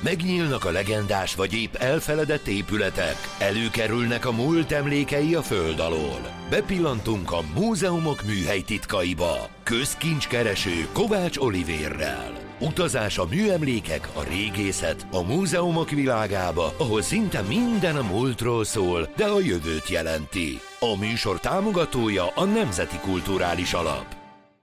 Megnyílnak a legendás vagy épp elfeledett épületek, előkerülnek a múlt emlékei a föld alól. Bepillantunk a múzeumok műhely titkaiba. Közkincskereső Kovács Olivérrel. Utazás a műemlékek, a régészet, a múzeumok világába, ahol szinte minden a múltról szól, de a jövőt jelenti. A műsor támogatója a Nemzeti Kulturális Alap.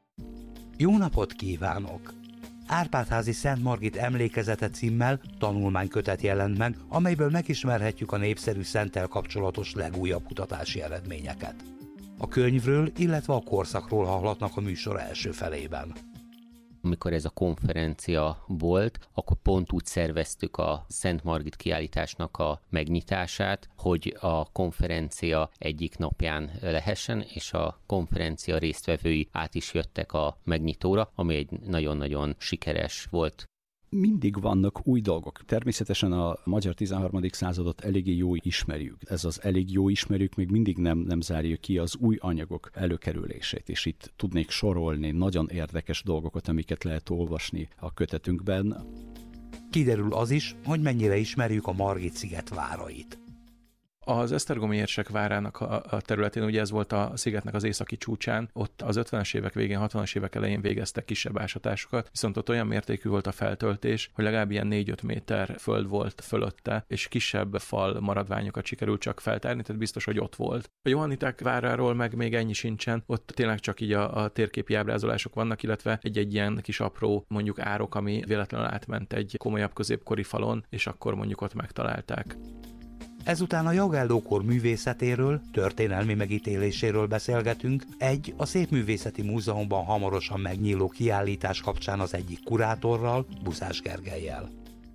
Jó napot kívánok! Árpád-házi Szent Margit emlékezete címmel tanulmánykötet jelent meg, amelyből megismerhetjük a népszerű szenttel kapcsolatos legújabb kutatási eredményeket. A könyvről, illetve a korszakról hallhatnak a műsor első felében. Amikor ez a konferencia volt, akkor pont úgy szerveztük a Szent Margit kiállításnak a megnyitását, hogy a konferencia egyik napján lehessen, és a konferencia résztvevői át is jöttek a megnyitóra, ami egy nagyon-nagyon sikeres volt. Mindig vannak új dolgok. Természetesen a magyar 13. századot eléggé jó ismerjük. Ez az elég jó ismerjük még mindig nem zárja ki az új anyagok előkerülését, és itt tudnék sorolni nagyon érdekes dolgokat, amiket lehet olvasni a kötetünkben. Kiderül az is, hogy mennyire ismerjük a Margit-sziget várait. Az esztergomi érsek várának a területén, ugye ez volt a szigetnek az északi csúcsán, ott az 50-es évek végén, 60-as évek elején végeztek kisebb ásatásokat, viszont ott olyan mértékű volt a feltöltés, hogy legalább ilyen 4-5 méter föld volt fölötte, és kisebb fal maradványokat sikerült csak feltárni, tehát biztos, hogy ott volt. A johanniták váráról meg még ennyi sincsen, ott tényleg csak így a térképi ábrázolások vannak, illetve egy ilyen kis apró mondjuk árok, ami véletlenül átment egy komolyabb középkori falon, és akkor mondjuk ott megtalálták. Ezután a Jagellókor művészetéről, történelmi megítéléséről beszélgetünk, a Szépművészeti Múzeumban hamarosan megnyíló kiállítás kapcsán az egyik kurátorral, Buszás Gergellyel.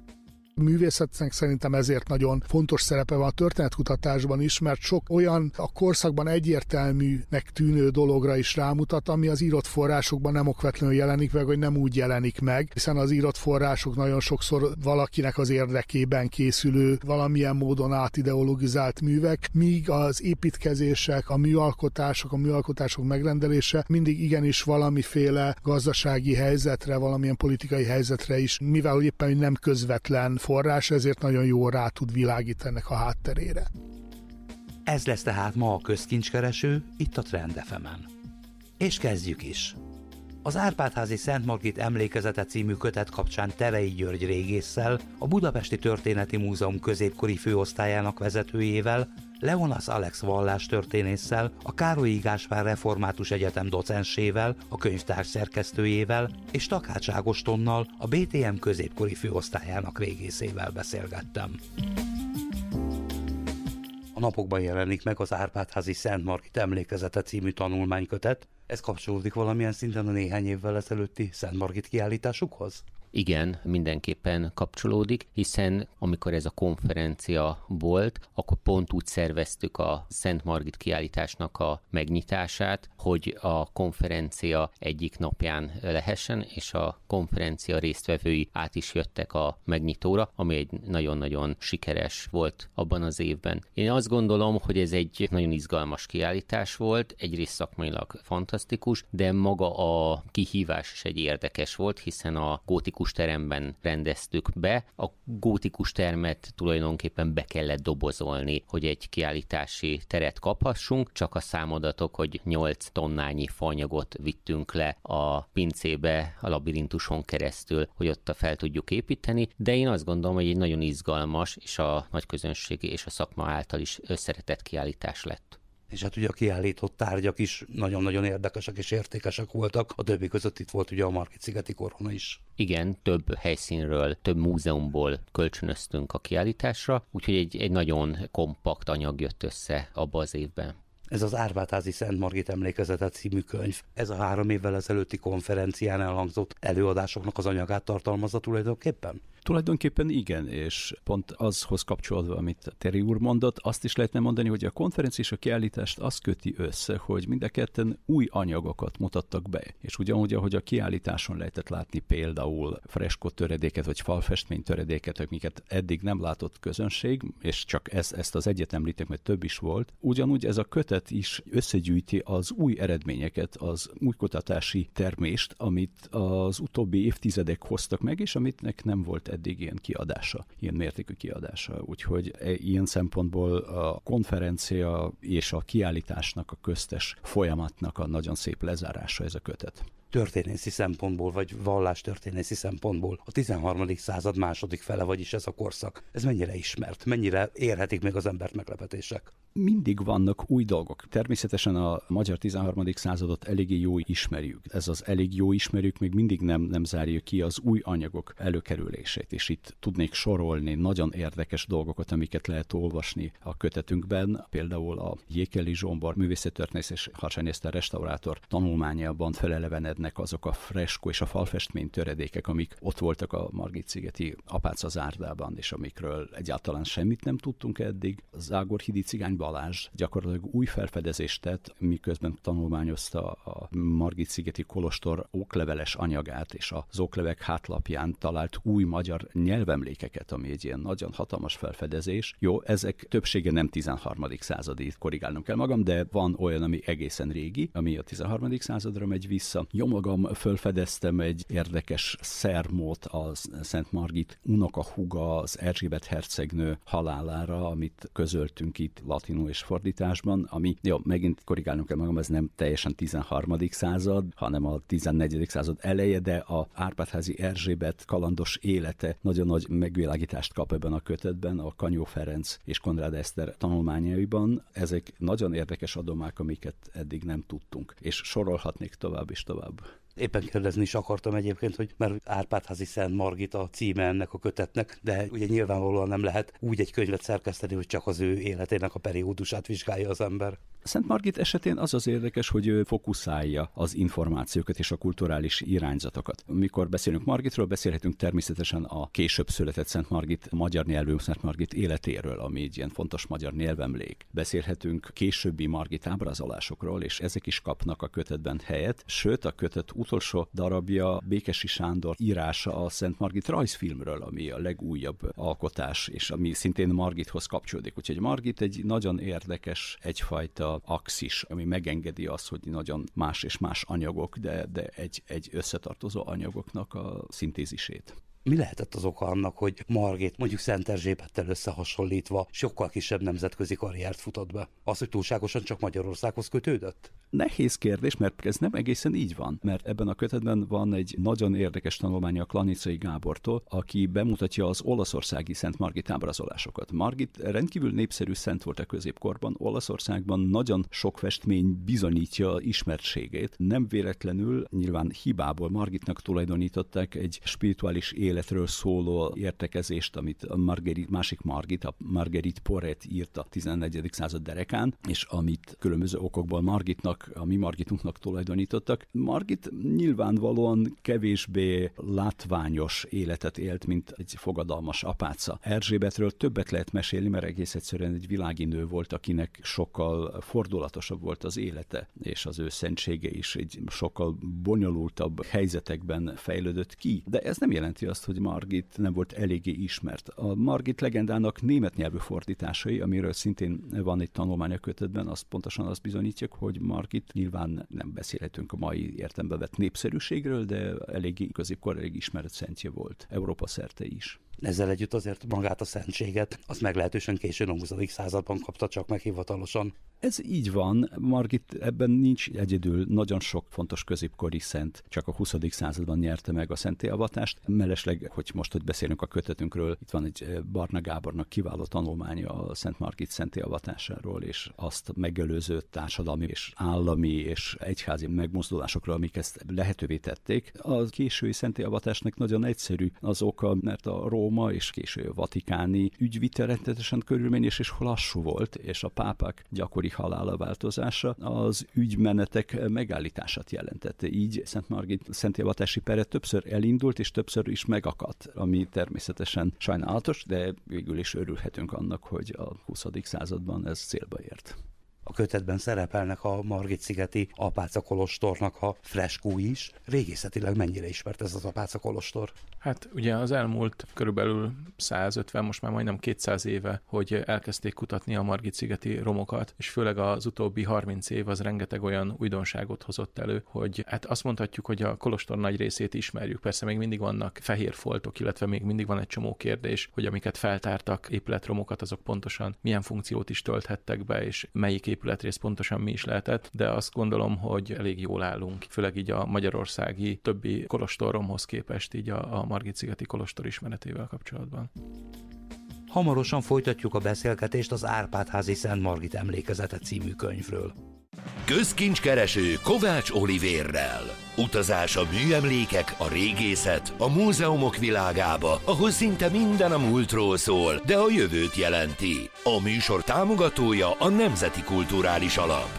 A művészetnek szerintem ezért nagyon fontos szerepe van a történetkutatásban is, mert sok olyan a korszakban egyértelműnek tűnő dologra is rámutat, ami az írott forrásokban nem okvetlenül jelenik meg, vagy nem úgy jelenik meg, hiszen az írott források nagyon sokszor valakinek az érdekében készülő, valamilyen módon átideologizált művek, míg az építkezések, a műalkotások megrendelése mindig igenis valamiféle gazdasági helyzetre, valamilyen politikai helyzetre is, mivel éppen nem közvetlen forrás, ezért nagyon jól rá tud világítani ennek a hátterére. Ez lesz tehát ma a Közkincskereső, itt a Trend FM-en. És kezdjük is! Az Árpád-házi Szent Margit emlékezete című kötet kapcsán Terei György régésszel, a Budapesti Történeti Múzeum középkori főosztályának vezetőjével, Leonasz Alex vallástörténésszel, a Károlyi Gáspár Református Egyetem docensével, a könyvtár szerkesztőjével és Takács Ágostonnal, a BTM középkori főosztályának régészével beszélgettem. A napokban jelenik meg az Árpád-házi Szent Margit emlékezete című tanulmánykötet. Ez kapcsolódik valamilyen szinten a néhány évvel ezelőtti Szent Margit kiállításukhoz? Igen, mindenképpen kapcsolódik, hiszen amikor ez a konferencia volt, akkor pont úgy szerveztük a Szent Margit kiállításnak a megnyitását, hogy a konferencia egyik napján lehessen, és a konferencia résztvevői át is jöttek a megnyitóra, ami egy nagyon-nagyon sikeres volt abban az évben. Én azt gondolom, hogy ez egy nagyon izgalmas kiállítás volt, egyrészt szakmailag fantasztikus, de maga a kihívás is egy érdekes volt, hiszen a gótikus teremben rendeztük be. A gótikus termet tulajdonképpen be kellett dobozolni, hogy egy kiállítási teret kaphassunk, csak a számadatok, hogy 8 tonnányi faanyagot vittünk le a pincébe a labirintuson keresztül, hogy ott fel tudjuk építeni, de én azt gondolom, hogy egy nagyon izgalmas és a nagyközönség és a szakma által is szeretett kiállítás lett. És hát ugye a kiállított tárgyak is nagyon-nagyon érdekesek és értékesek voltak. A többi között itt volt ugye a Margit-szigeti korona is. Igen, több helyszínről, több múzeumból kölcsönöztünk a kiállításra, úgyhogy egy nagyon kompakt anyag jött össze abba az évben. Ez az Árpád-házi Szent Margit emlékezete című könyv. Ez a 3 évvel ezelőtti konferencián elhangzott előadásoknak az anyagát tartalmazza tulajdonképpen? Tulajdonképpen igen, és pont azhoz kapcsolódva, amit Terry úr mondott, azt is lehetne mondani, hogy a konferencia és a kiállítást azt köti össze, hogy mind a ketten új anyagokat mutattak be. És ugyanúgy, ahogy a kiállításon lehetett látni például freskó töredéket, vagy falfestmény töredéket, amiket eddig nem látott közönség, és csak ezt az egyet említek, mert több is volt. Ugyanúgy ez a kötet kötet is összegyűjti az új eredményeket, az új kutatási termést, amit az utóbbi évtizedek hoztak meg, és amitnek nem volt eddig ilyen kiadása, ilyen mértékű kiadása. Úgyhogy ilyen szempontból a konferencia és a kiállításnak, a köztes folyamatnak a nagyon szép lezárása ez a kötet. Történészi szempontból, vagy vallástörténészi szempontból a 13. század második fele, vagyis ez a korszak, ez mennyire ismert, mennyire érhetik meg az embert meglepetések? Mindig vannak új dolgok. Természetesen a magyar 13. századot eléggé jó ismerjük. Ez az elég jó ismerjük még mindig nem zárja ki az új anyagok előkerülését, és itt tudnék sorolni nagyon érdekes dolgokat, amiket lehet olvasni a kötetünkben. Például a Jékeli Zsombor művészettörténész és Harsanyi Eszter restaurátor tanulmányában felelevenednek azok a freskó és a falfestmény töredékek, amik ott voltak a Margit-szigeti apáca zárdában, és amikről egyáltalán semmit nem tudtunk eddig. A zágorhidi cigány Balázs gyakorlatilag új felfedezést tett, miközben tanulmányozta a Margit-szigeti kolostor ókleveles anyagát, és az óklevek hátlapján talált új magyar nyelvemlékeket, ami egy ilyen nagyon hatalmas felfedezés. Jó, ezek többsége nem 13. századi, korrigálnom kell magam, de van olyan, ami egészen régi, ami a 13. századra megy vissza. Jó magam felfedeztem egy érdekes szermót a Szent Margit unokahúga, az Erzsébet hercegnő halálára, amit közöltünk itt latinul és fordításban, ami, jó, megint korrigálnom kell magam, ez nem teljesen 13. század, hanem a 14. század eleje, de a Árpád-házi Erzsébet kalandos élete nagyon nagy megvilágítást kap ebben a kötetben, a Kanyó Ferenc és Konrád Eszter tanulmányaiban. Ezek nagyon érdekes adomák, amiket eddig nem tudtunk, és sorolhatnék tovább és tovább. Éppen kérdezni is akartam egyébként, hogy mert Árpád-házi Szent Margit a címe ennek a kötetnek, de ugye nyilvánvalóan nem lehet úgy egy könyvet szerkeszteni, hogy csak az ő életének a periódusát vizsgálja az ember. Szent Margit esetén az érdekes, hogy ő fókuszálja az információkat és a kulturális irányzatokat. Mikor beszélünk Margitról, beszélhetünk természetesen a később született Szent Margit, magyar nyelvű Szent Margit életéről, ami egy ilyen fontos magyar nyelvemlék. Beszélhetünk későbbi Margit ábrázolásokról, és ezek is kapnak a kötetben helyet, sőt a kötet utolsó darabja Békesi Sándor írása a Szent Margit rajzfilmről, ami a legújabb alkotás, és ami szintén Margithoz kapcsolódik. Úgyhogy Margit egy nagyon érdekes egyfajta axis, ami megengedi azt, hogy nagyon más és más anyagok, de egy összetartozó anyagoknak a szintézisét. Mi lehetett az oka annak, hogy Margit mondjuk Szent Erzsébettel összehasonlítva sokkal kisebb nemzetközi karriert futott be? Az, hogy túlságosan csak Magyarországhoz kötődött? Nehéz kérdés, mert ez nem egészen így van, mert ebben a kötetben van egy nagyon érdekes tanulmánya a Klanicai Gábortól, aki bemutatja az olaszországi Szent Margit ábrázolásokat. Margit rendkívül népszerű szent volt a középkorban, Olaszországban nagyon sok festmény bizonyítja ismertségét. Nem véletlenül, nyilván hibából Margitnak tulajdonították egy spirituális életről szóló értekezést, amit a másik Margit, a Marguerite Porret írt a 14. század derekán, és amit különböző okokból Margitnak, a mi Margitunknak tulajdonítottak. Margit nyilvánvalóan kevésbé látványos életet élt, mint egy fogadalmas apáca. Erzsébetről többet lehet mesélni, mert egész egyszerűen egy világi nő volt, akinek sokkal fordulatosabb volt az élete, és az ő szentsége is egy sokkal bonyolultabb helyzetekben fejlődött ki. De ez nem jelenti azt, hogy Margit nem volt eléggé ismert. A Margit legendának német nyelvű fordításai, amiről szintén van egy tanulmány a kötetben, az pontosan azt bizonyítják, hogy Margit nyilván nem beszélhetünk a mai értelemben vett népszerűségről, de eléggé középkor elég ismert szentje volt, Európa szerte is. Ezzel együtt azért magát a szentséget, azt meglehetősen későn a 20. században kapta csak meg hivatalosan. Ez így van, Margit ebben nincs egyedül, nagyon sok fontos középkori szent csak a 20. században nyerte meg a szentélyavatást. Mellesleg, hogy beszélünk a kötetünkről, itt van egy Barna Gábornak kiváló tanulmánya a Szent Margit szentélyavatásáról, és azt megelőző társadalmi és állami és egyházi megmozdulásokról, amik ezt lehetővé tették. A késői szentélyavatásnak nagyon egyszerű az oka, mert a Róma és késő vatikáni ügyvitel rettenetesen körülményes és lassú volt, és a pápák gyakori halála változása az ügymenetek megállítását jelentette. Így Szent Margit szentélyavatási pere többször elindult, és többször is megakadt, ami természetesen sajnálatos, de végül is örülhetünk annak, hogy a 20. században ez célba ért. A A kötetben szerepelnek a Margit-szigeti Apáca kolostornak a freskói is. Régészetileg mennyire ismert ez az Apáca kolostor? Hát ugye az elmúlt körülbelül 150, most már majdnem 200 éve, hogy elkezdték kutatni a Margit-szigeti romokat, és főleg az utóbbi 30 év az rengeteg olyan újdonságot hozott elő, hogy hát azt mondhatjuk, hogy a kolostor nagy részét ismerjük. Persze még mindig vannak fehér foltok, illetve még mindig van egy csomó kérdés, hogy amiket feltártak épületromokat, azok pontosan milyen funkciót is tölthettek be, és melyik épületrész pontosan mi is lehetett, de azt gondolom, hogy elég jól állunk, főleg így a magyarországi többi kolostorromhoz képest így a Margit-szigeti kolostor ismeretével kapcsolatban. Hamarosan folytatjuk a beszélgetést az Árpád-házi Szent Margit emlékezete című könyvről. Közkincskereső Kovács Olivérrel. Utazás a műemlékek, a régészet, a múzeumok világába, ahol szinte minden a múltról szól, de a jövőt jelenti. A műsor támogatója a Nemzeti Kulturális Alap.